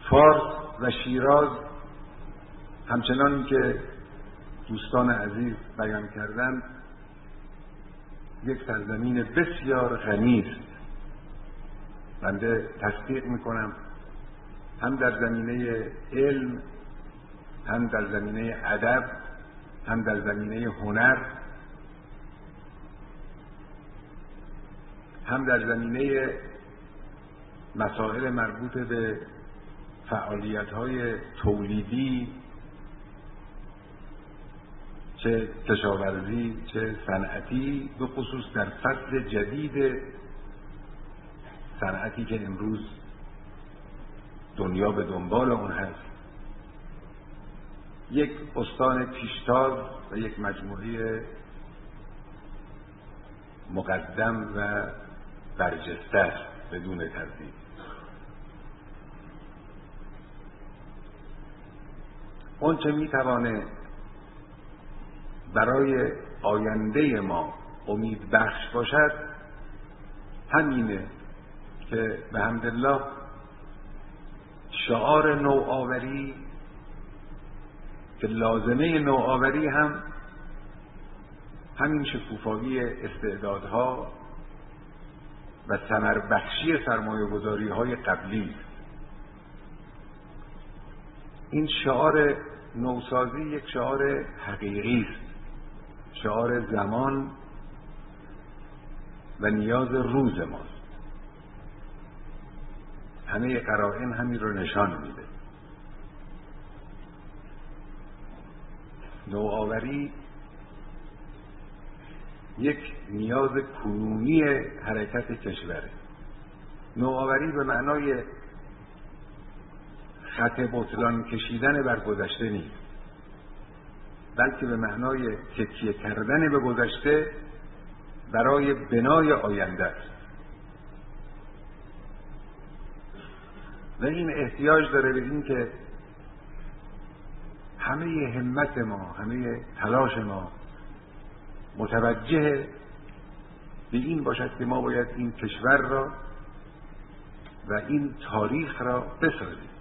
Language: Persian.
فارس و شیراز همچنان که دوستان عزیز بیان کردند یک سرزمین بسیار غنی است. بنده تصدیق میکنم هم در زمینه علم، هم در زمینه ادب، هم در زمینه هنر، هم در زمینه مسائل مربوط به فعالیت‌های تولیدی، چه کشاورزی چه صنعتی، به خصوص در فصل جدید صنعتی که امروز دنیا به دنبال اون هست، یک استان پیشتاز و یک مجموعه مقدم و برجسته است بدون تردید. اون چه میتوانه برای آینده ما امید بخش باشد همینه که به حمدالله شعار نوآوری که لازمه نوآوری هم همین شکوفایی استعدادها و ثمر بخشی سرمایه‌گذاری های قبلی است. این شعار نوسازی یک شعار حقیقی است، شعار زمان و نیاز روز ماست. همه قرائن همین رو نشان میده. نوآوری یک نیاز کنونی حرکت کشوره. نوآوری به معنای خط بطلان کشیدن بر گذشته نیست، بلکه به معنای تکیه کردن به گذشته برای بنای آینده است. و این احتیاج داره به این که همه همت ما، همه تلاش ما متوجه به این باشد که ما باید این کشور را و این تاریخ را بسازیم.